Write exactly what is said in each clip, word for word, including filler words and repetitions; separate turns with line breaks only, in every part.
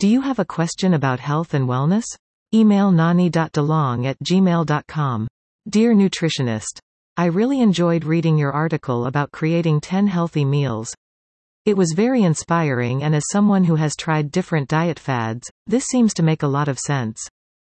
Do you have a question about health and wellness? Email nani dot delong at gmail dot com. Dear nutritionist, I really enjoyed reading your article about creating ten healthy meals. It was very inspiring, and as someone who has tried different diet fads, this seems to make a lot of sense.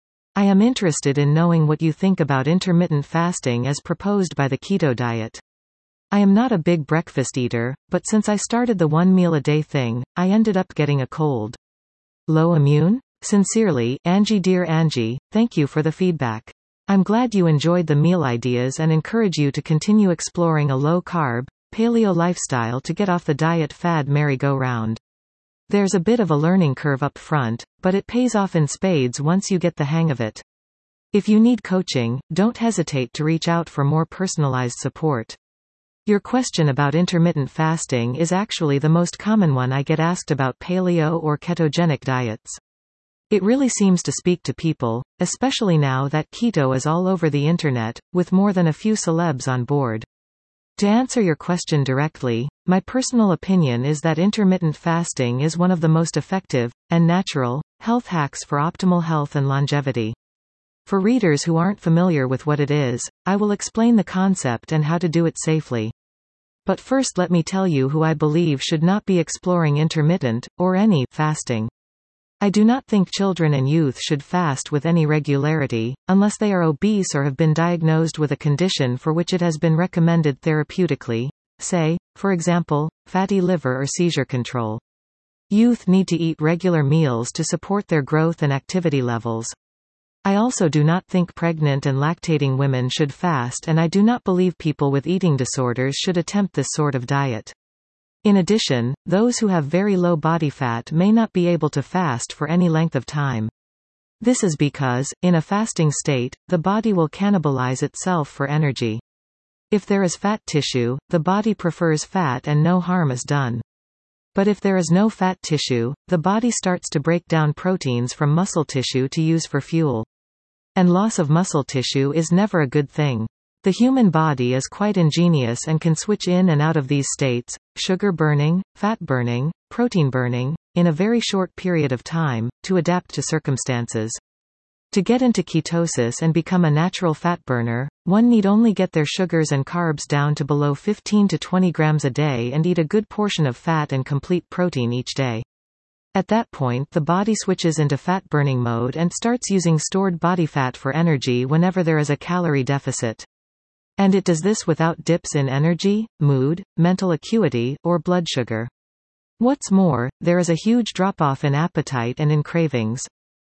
I am interested in knowing what you think about intermittent fasting as proposed by the keto diet. I am not a big breakfast eater, but since I started the one meal a day thing, I ended up getting a cold. Low immune? Sincerely, Angie. Dear Angie, thank you for the feedback. I'm glad you enjoyed the meal ideas and encourage you to continue exploring a low-carb, paleo lifestyle to get off the diet fad merry-go-round. There's a bit of a learning curve up front, but it pays off in spades once you get the hang of it. If you need coaching, don't hesitate to reach out for more personalized support. Your question about intermittent fasting is actually the most common one I get asked about paleo or ketogenic diets. It really seems to speak to people, especially now that keto is all over the internet, with more than a few celebs on board. To answer your question directly, my personal opinion is that intermittent fasting is one of the most effective, and natural, health hacks for optimal health and longevity. For readers who aren't familiar with what it is, I will explain the concept and how to do it safely. But first let me tell you who I believe should not be exploring intermittent, or any, fasting. I do not think children and youth should fast with any regularity, unless they are obese or have been diagnosed with a condition for which it has been recommended therapeutically, say, for example, fatty liver or seizure control. Youth need to eat regular meals to support their growth and activity levels. I also do not think pregnant and lactating women should fast, and I do not believe people with eating disorders should attempt this sort of diet. In addition, those who have very low body fat may not be able to fast for any length of time. This is because, in a fasting state, the body will cannibalize itself for energy. If there is fat tissue, the body prefers fat and no harm is done. But if there is no fat tissue, the body starts to break down proteins from muscle tissue to use for fuel. And loss of muscle tissue is never a good thing. The human body is quite ingenious and can switch in and out of these states, sugar burning, fat burning, protein burning, in a very short period of time, to adapt to circumstances. To get into ketosis and become a natural fat burner, one need only get their sugars and carbs down to below fifteen to twenty grams a day and eat a good portion of fat and complete protein each day. At that point, the body switches into fat burning mode and starts using stored body fat for energy whenever there is a calorie deficit. And it does this without dips in energy, mood, mental acuity, or blood sugar. What's more, there is a huge drop-off in appetite and in cravings.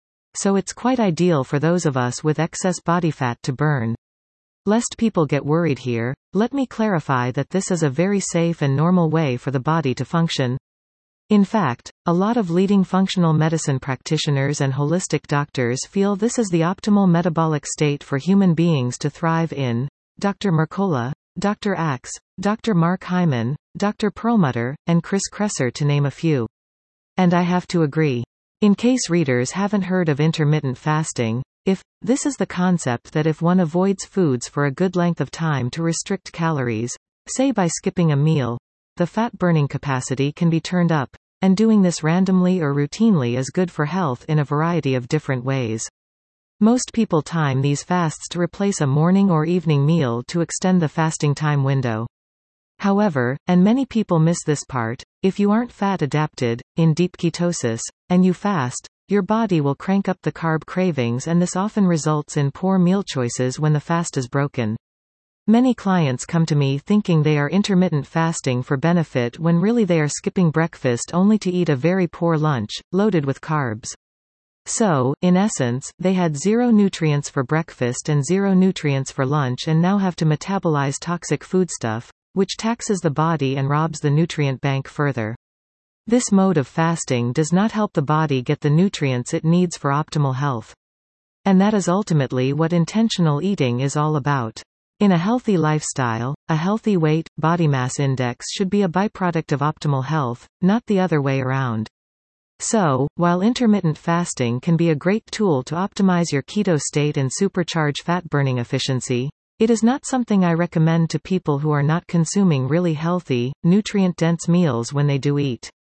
So it's quite ideal for those of us with excess body fat to burn. Lest people get worried here, let me clarify that this is a very safe and normal way for the body to function. In fact, a lot of leading functional medicine practitioners and holistic doctors feel this is the optimal metabolic state for human beings to thrive in. Doctor Mercola, Doctor Axe, Doctor Mark Hyman, Doctor Perlmutter, and Chris Kresser to name a few. And I have to agree. In case readers haven't heard of intermittent fasting, if, this is the concept that if one avoids foods for a good length of time to restrict calories, say by skipping a meal, the fat burning capacity can be turned up, and doing this randomly or routinely is good for health in a variety of different ways. Most people time these fasts to replace a morning or evening meal to extend the fasting time window. However, and many people miss this part, if you aren't fat adapted, in deep ketosis, and you fast, your body will crank up the carb cravings, and this often results in poor meal choices when the fast is broken. Many clients come to me thinking they are intermittent fasting for benefit when really they are skipping breakfast only to eat a very poor lunch, loaded with carbs. So, in essence, they had zero nutrients for breakfast and zero nutrients for lunch and now have to metabolize toxic foodstuff, which taxes the body and robs the nutrient bank further. This mode of fasting does not help the body get the nutrients it needs for optimal health. And that is ultimately what intentional eating is all about. In a healthy lifestyle, a healthy weight, body mass index should be a byproduct of optimal health, not the other way around. So, while intermittent fasting can be a great tool to optimize your keto state and supercharge fat burning efficiency, it is not something I recommend to people who are not consuming really healthy, nutrient-dense meals when they do eat.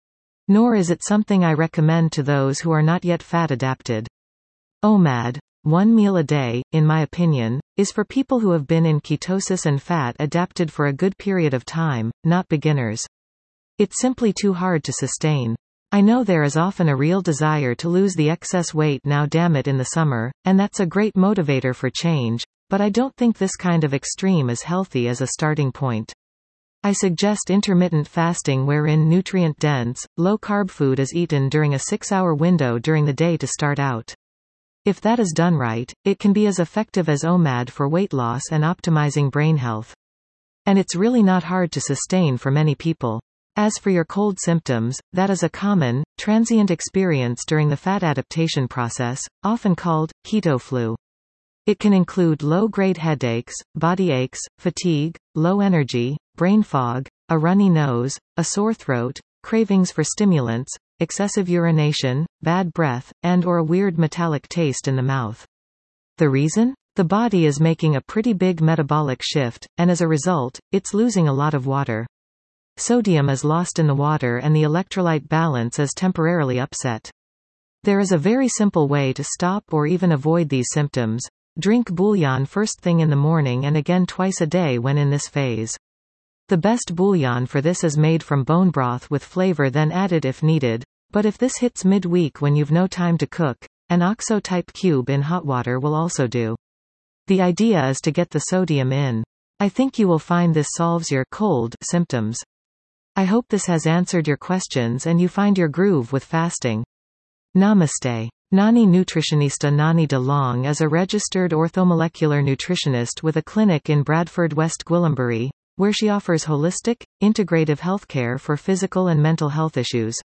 Nor is it something I recommend to those who are not yet fat adapted. O M A D, one meal a day, in my opinion, is for people who have been in ketosis and fat adapted for a good period of time, not beginners. It's simply too hard to sustain. I know there is often a real desire to lose the excess weight now damn it in the summer, and that's a great motivator for change, but I don't think this kind of extreme is healthy as a starting point. I suggest intermittent fasting wherein nutrient-dense, low-carb food is eaten during a six-hour window during the day to start out. If that is done right, it can be as effective as O M A D for weight loss and optimizing brain health. And it's really not hard to sustain for many people. As for your cold symptoms, that is a common, transient experience during the fat adaptation process, often called keto flu. It can include low-grade headaches, body aches, fatigue, low energy, brain fog, a runny nose, a sore throat, cravings for stimulants, excessive urination, bad breath, and or a weird metallic taste in the mouth. The reason? The body is making a pretty big metabolic shift, and as a result, it's losing a lot of water. Sodium is lost in the water and the electrolyte balance is temporarily upset. There is a very simple way to stop or even avoid these symptoms. Drink bouillon first thing in the morning and again twice a day when in this phase. The best bouillon for this is made from bone broth with flavor then added if needed, but if this hits mid-week when you've no time to cook, an OXO-type cube in hot water will also do. The idea is to get the sodium in. I think you will find this solves your cold symptoms. I hope this has answered your questions and you find your groove with fasting. Namaste. Nani Nutritionista Nani DeLong is a registered orthomolecular nutritionist with a clinic in Bradford, West Gwillimbury, where she offers holistic, integrative healthcare for physical and mental health issues.